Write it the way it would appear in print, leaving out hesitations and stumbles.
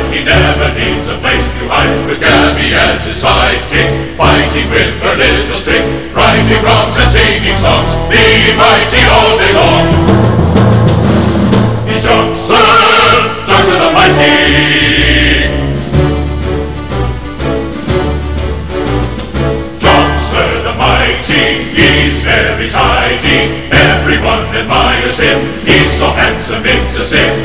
he never needs a place to hide, with Gabby as his sidekick, fighting with her little stick, righting wrongs and singing songs, being mighty all day long. He's Johnson, Johnson the Mighty. Johnson the Mighty, he's very tidy, everyone admires him, he's so handsome it's a sin.